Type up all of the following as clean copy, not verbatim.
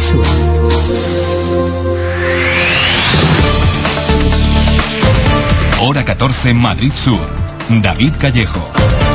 Sur. Hora 14, Madrid Sur. David Callejo.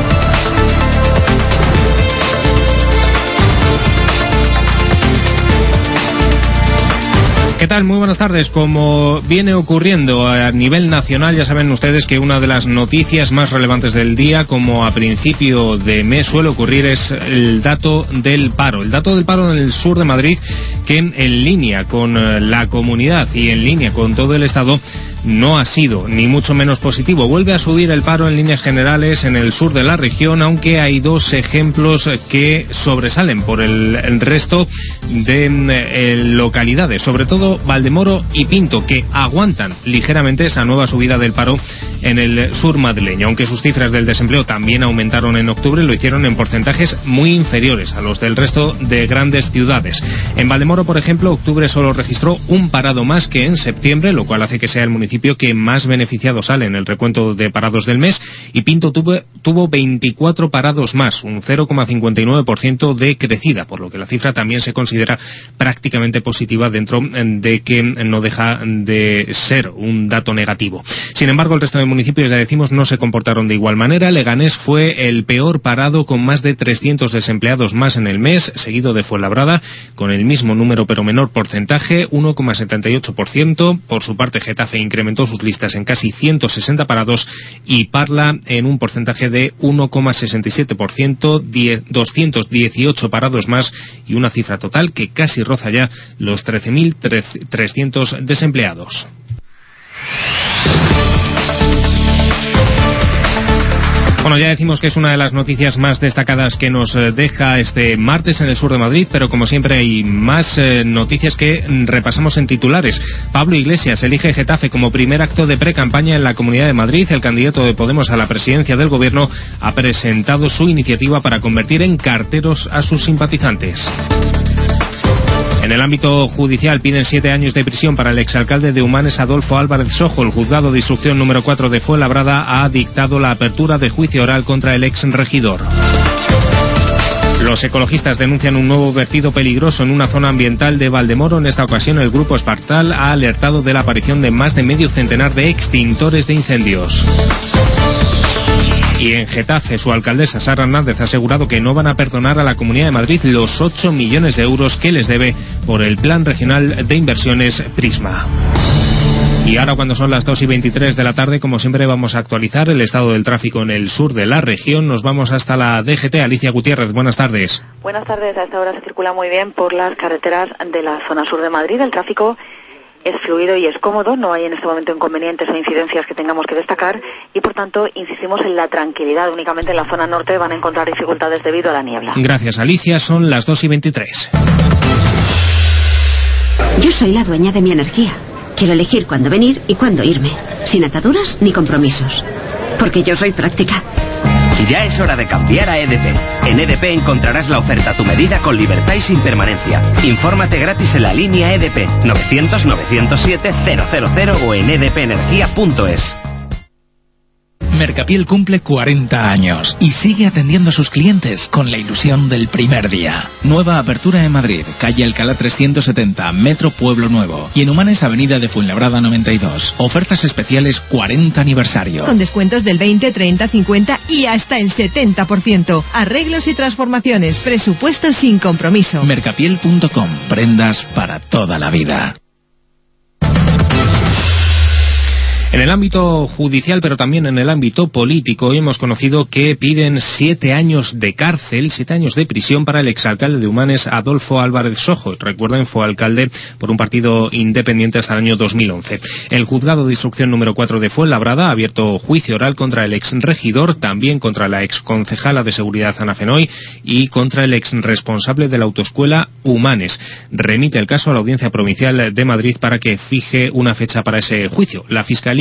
¿Qué tal? Muy buenas tardes. Como viene ocurriendo a nivel nacional, ya saben ustedes que una de las noticias más relevantes del día, como a principio de mes suele ocurrir, es el dato del paro. El dato del paro en el sur de Madrid, que en línea con la comunidad y en línea con todo el Estado, no ha sido ni mucho menos positivo. Vuelve a subir el paro en líneas generales en el sur de la región, aunque hay dos ejemplos que sobresalen por el resto de localidades, sobre todo Valdemoro y Pinto, que aguantan ligeramente esa nueva subida del paro en el sur madrileño. Aunque sus cifras del desempleo también aumentaron en octubre, lo hicieron en porcentajes muy inferiores a los del resto de grandes ciudades. En Valdemoro, por ejemplo, octubre solo registró un parado más que en septiembre, lo cual hace que sea el municipio que más beneficiado sale en el recuento de parados del mes, y Pinto tuvo 24 parados más, un 0,59% de crecida, por lo que la cifra también se considera prácticamente positiva dentro de que no deja de ser un dato negativo. Sin embargo, el resto de municipios, ya decimos, no se comportaron de igual manera. Leganés fue el peor parado, con más de 300 desempleados más en el mes, seguido de Fuenlabrada con el mismo número pero menor porcentaje, 1,78%. Por su parte, Getafe incrementó sus listas en casi 160 parados y Parla en un porcentaje de 1,67%, 218 parados más y una cifra total que casi roza ya los 13.300 desempleados. Bueno, ya decimos que es una de las noticias más destacadas que nos deja este martes en el sur de Madrid, pero como siempre hay más noticias que repasamos en titulares. Pablo Iglesias elige Getafe como primer acto de pre-campaña en la Comunidad de Madrid. El candidato de Podemos a la presidencia del gobierno ha presentado su iniciativa para convertir en carteros a sus simpatizantes. En el ámbito judicial piden 7 años de prisión para el exalcalde de Humanes, Adolfo Álvarez Sojo. El juzgado de instrucción número 4 de Fuenlabrada ha dictado la apertura de juicio oral contra el exregidor. Los ecologistas denuncian un nuevo vertido peligroso en una zona ambiental de Valdemoro. En esta ocasión, el grupo Espartal ha alertado de la aparición de más de medio centenar de extintores de incendios. Y en Getafe, su alcaldesa Sara Hernández ha asegurado que no van a perdonar a la Comunidad de Madrid los 8 millones de euros que les debe por el Plan Regional de Inversiones Prisma. Y ahora, cuando son las 2:23 de la tarde, como siempre, vamos a actualizar el estado del tráfico en el sur de la región. Nos vamos hasta la DGT. Alicia Gutiérrez, buenas tardes. Buenas tardes. A esta hora se circula muy bien por las carreteras de la zona sur de Madrid. El tráfico es fluido y es cómodo, no hay en este momento inconvenientes o incidencias que tengamos que destacar y, por tanto, insistimos en la tranquilidad. Únicamente en la zona norte van a encontrar dificultades debido a la niebla. Gracias, Alicia. Son las 2:23. Yo soy la dueña de mi energía. Quiero elegir cuándo venir y cuándo irme, sin ataduras ni compromisos, porque yo soy práctica. Ya es hora de cambiar a EDP. En EDP encontrarás la oferta a tu medida con libertad y sin permanencia. Infórmate gratis en la línea EDP 900-907-000 o en edpenergia.es. Mercapiel cumple 40 años y sigue atendiendo a sus clientes con la ilusión del primer día. Nueva apertura en Madrid, calle Alcalá 370, Metro Pueblo Nuevo. Y en Humanes, avenida de Fuenlabrada 92. Ofertas especiales 40 aniversario. Con descuentos del 20, 30, 50 y hasta el 70%. Arreglos y transformaciones, presupuestos sin compromiso. Mercapiel.com, prendas para toda la vida. En el ámbito judicial, pero también en el ámbito político, hoy hemos conocido que piden 7 años de cárcel, 7 años de prisión para el exalcalde de Humanes, Adolfo Álvarez Sojo. Recuerden, fue alcalde por un partido independiente hasta el año 2011. El juzgado de instrucción número 4 de Fuenlabrada ha abierto juicio oral contra el exregidor, también contra la exconcejala de seguridad Ana Fenoy y contra el exresponsable de la autoescuela Humanes. Remite el caso a la Audiencia Provincial de Madrid para que fije una fecha para ese juicio. La Fiscalía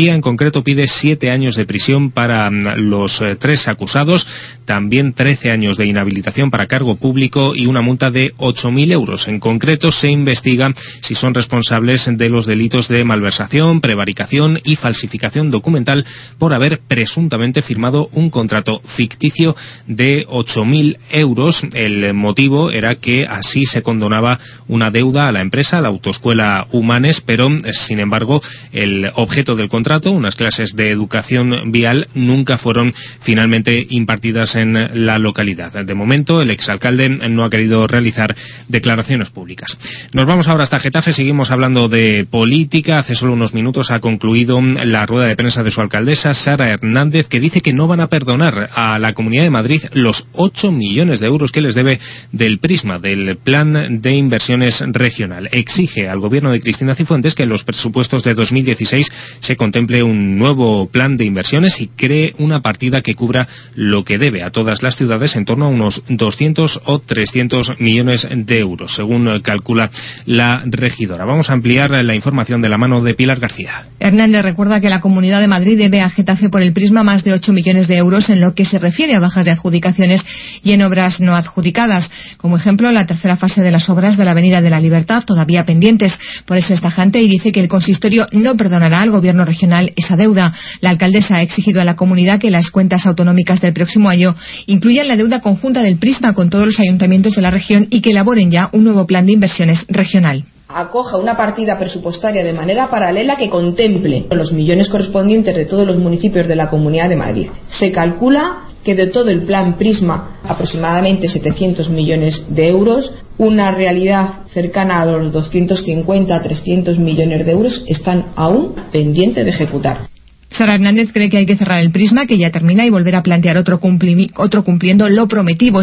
Andalucía en concreto pide 7 años de prisión para los 3 acusados, también 13 años de inhabilitación para cargo público y una multa de 8.000 euros. En concreto se investiga si son responsables de los delitos de malversación, prevaricación y falsificación documental por haber presuntamente firmado un contrato ficticio de 8.000 euros. El motivo era que así se condonaba una deuda a la empresa, la Autoescuela Humanes, pero sin embargo el objeto del contrato, unas clases de educación vial, nunca fueron finalmente impartidas en la localidad. De momento el exalcalde no ha querido realizar declaraciones públicas. Nos vamos ahora hasta Getafe, seguimos hablando de política. Hace solo unos minutos ha concluido la rueda de prensa de su alcaldesa, Sara Hernández, que dice que no van a perdonar a la Comunidad de Madrid los 8 millones de euros que les debe del Prisma, del Plan de Inversiones Regional. Exige al gobierno de Cristina Cifuentes que en los presupuestos de 2016 se contemple un nuevo plan de inversiones y cree una partida que cubra lo que debe a todas las ciudades, en torno a unos 200 o 300 millones de euros, según calcula la regidora. Vamos a ampliar la información de la mano de Pilar García. Hernández recuerda que la Comunidad de Madrid debe a Getafe por el Prisma más de 8 millones de euros en lo que se refiere a bajas de adjudicaciones y en obras no adjudicadas. Como ejemplo, la tercera fase de las obras de la Avenida de la Libertad, todavía pendientes. Por eso es tajante y dice que el consistorio no perdonará al gobierno regional esa deuda. La alcaldesa ha exigido a la comunidad que las cuentas autonómicas del próximo año incluyan la deuda conjunta del Prisma con todos los ayuntamientos de la región y que elaboren ya un nuevo plan de inversiones regional. Acoja una partida presupuestaria de manera paralela que contemple los millones correspondientes de todos los municipios de la Comunidad de Madrid. Se calcula que de todo el plan Prisma, aproximadamente 700 millones de euros, una realidad cercana a los 250 a 300 millones de euros están aún pendientes de ejecutar. Sara Hernández cree que hay que cerrar el Prisma, que ya termina, y volver a plantear otro cumpliendo lo prometido.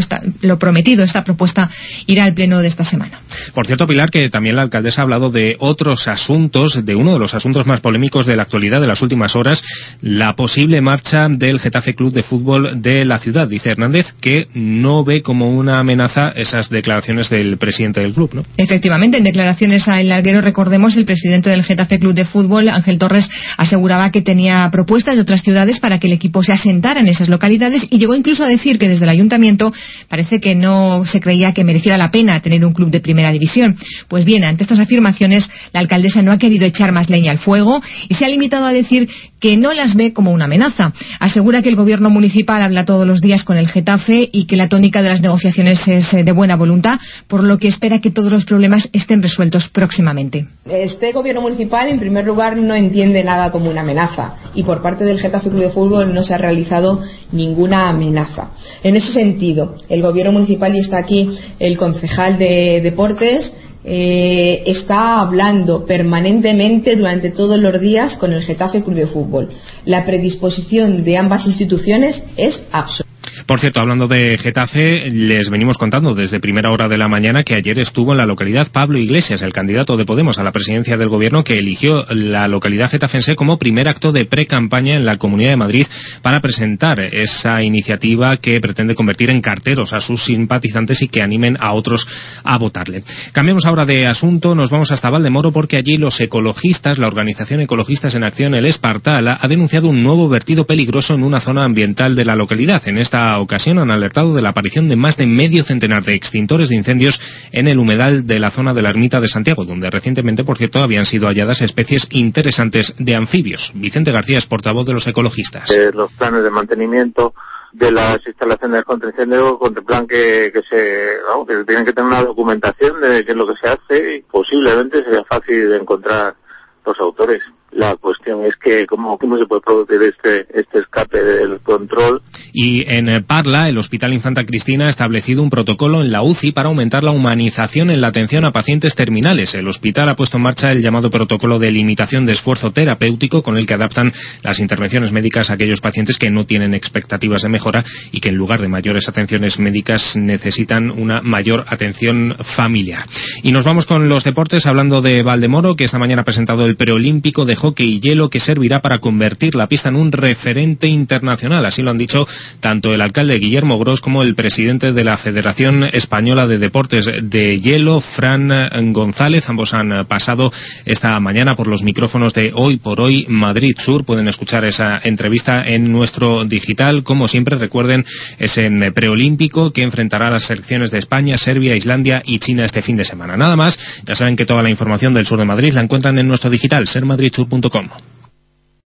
Esta propuesta irá al pleno de esta semana. Por cierto, Pilar, que también la alcaldesa ha hablado de otros asuntos, de uno de los asuntos más polémicos de la actualidad de las últimas horas, la posible marcha del Getafe Club de Fútbol de la ciudad. Dice Hernández que no ve como una amenaza esas declaraciones del presidente del club, ¿no? Efectivamente, en declaraciones a El Larguero, recordemos, el presidente del Getafe Club de Fútbol, Ángel Torres, aseguraba que tenía propuestas de otras ciudades para que el equipo se asentara en esas localidades y llegó incluso a decir que desde el ayuntamiento parece que no se creía que mereciera la pena tener un club de primera división. Pues bien, ante estas afirmaciones, la alcaldesa no ha querido echar más leña al fuego y se ha limitado a decir que no las ve como una amenaza. Asegura que el gobierno municipal habla todos los días con el Getafe y que la tónica de las negociaciones es de buena voluntad, por lo que espera que todos los problemas estén resueltos próximamente. Este gobierno municipal, en primer lugar, no entiende nada como una amenaza y por parte del Getafe Club de Fútbol no se ha realizado ninguna amenaza. En ese sentido, el gobierno municipal, y está aquí el concejal de Deportes, está hablando permanentemente durante todos los días con el Getafe Club de Fútbol. La predisposición de ambas instituciones es absoluta. Por cierto, hablando de Getafe, les venimos contando desde primera hora de la mañana que ayer estuvo en la localidad Pablo Iglesias, el candidato de Podemos a la presidencia del gobierno, que eligió la localidad getafense como primer acto de pre-campaña en la Comunidad de Madrid para presentar esa iniciativa que pretende convertir en carteros a sus simpatizantes y que animen a otros a votarle. Cambiamos ahora de asunto, nos vamos hasta Valdemoro porque allí los ecologistas, la organización Ecologistas en Acción, el Espartal, ha denunciado un nuevo vertido peligroso en una zona ambiental de la localidad. En esta ocasión han alertado de la aparición de más de medio centenar de extintores de incendios en el humedal de la zona de la Ermita de Santiago, donde recientemente, por cierto, habían sido halladas especies interesantes de anfibios. Vicente García es portavoz de los ecologistas. Los planes de mantenimiento de las instalaciones contra incendio contemplan que tienen que tener una documentación de qué es lo que se hace y posiblemente sea fácil de encontrar los autores. La cuestión es que cómo se puede producir este escape del control. Y en Parla, el Hospital Infanta Cristina ha establecido un protocolo en la UCI para aumentar la humanización en la atención a pacientes terminales. El hospital ha puesto en marcha el llamado protocolo de limitación de esfuerzo terapéutico, con el que adaptan las intervenciones médicas a aquellos pacientes que no tienen expectativas de mejora y que en lugar de mayores atenciones médicas necesitan una mayor atención familiar. Y nos vamos con los deportes, hablando de Valdemoro, que esta mañana ha presentado el el preolímpico de hockey y hielo que servirá para convertir la pista en un referente internacional. Así lo han dicho tanto el alcalde Guillermo Gros como el presidente de la Federación Española de Deportes de Hielo, Fran González. Ambos han pasado esta mañana por los micrófonos de Hoy por Hoy Madrid Sur. Pueden escuchar esa entrevista en nuestro digital. Como siempre, recuerden, es en preolímpico que enfrentará a las selecciones de España, Serbia, Islandia y China este fin de semana. Nada más, ya saben que toda la información del sur de Madrid la encuentran en nuestro digital, sermadridsur.com.